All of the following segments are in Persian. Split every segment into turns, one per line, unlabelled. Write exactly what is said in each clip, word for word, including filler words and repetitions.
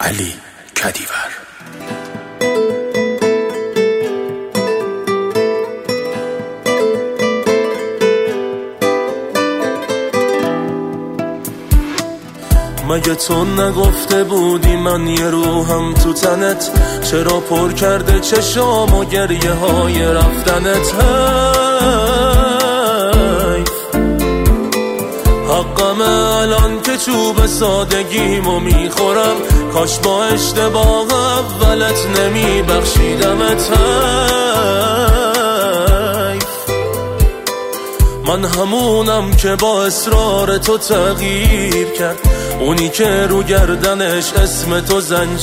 علی کدیور.
مگه تو نگفته بودی من یه روحم تو تنت؟ چرا پر کرده چشام و گریه های رفتنت؟ حیف حقمه الان که چوب سادگیمو میخورم، کاش با اشتباه اولت نمی بخشیدمت. حیف من همونم که با اصرار تو تغییر کرد، اونی که رو گردنش اسم تو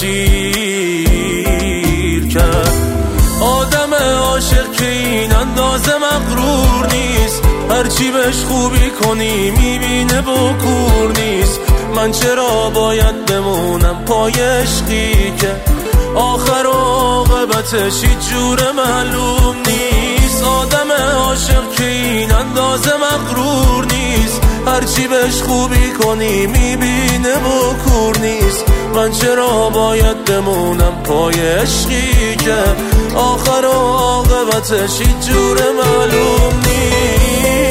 زنجیر کرد. آدم عاشق که این اندازه مغرور نیست، هرچی بهش خوبی کنی میبینه بکور نیست. من چرا باید بمونم پای عشقی که آخر و عاقبتش هیچ جور معلوم نیست؟ آدم عاشق که این اندازه مغرور نیست، هرچی بهش خوبی کنی میبینه بکور نیست. من چرا باید بمونم پای عشقی که آخر و عاقبتش هیچ جور معلوم نیست؟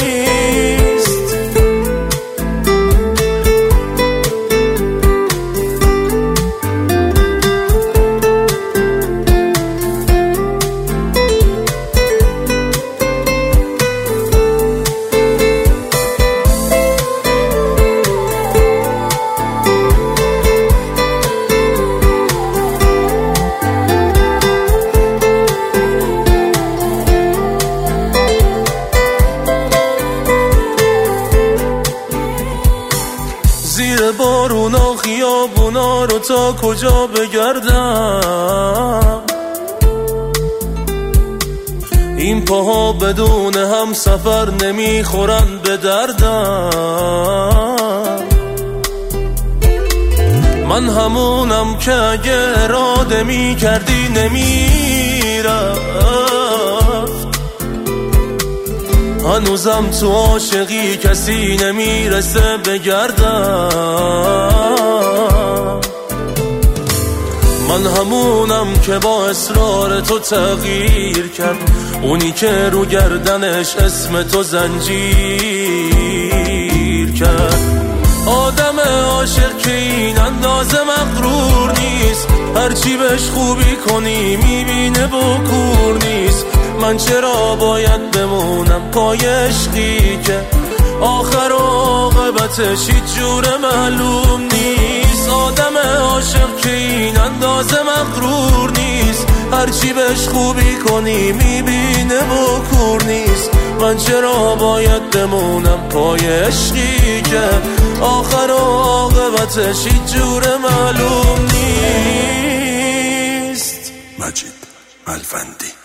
زیر بارونا خیابونا رو تا کجا بگردم؟ این پاها بدون هم سفر نمیخورن به دردم. من همونم که اگه اراده میکردی نمیرفت. هنوزم تو عاشقی کسی نمیرسه بگردم. من همونم که با اصرار تو تغییر کرد، اونی که رو گردنش اسم تو زنجیر کرد. آدم عاشق که این اندازه مغرور نیست، هرچی بهش خوبی کنی میبینه بکور نیست. من چرا باید بمونم پای عشقی که آخر و عاقبتش هیچ جور معلوم نیست؟ آدم عاشق که این اندازه مغرور نیست، هرچی بهش خوبی کنی میبینه بکور نیست. من چرا باید بمونم پای عشقی که آخر و عاقبتش هیچ جور معلوم نیست؟
مجید ملوندی.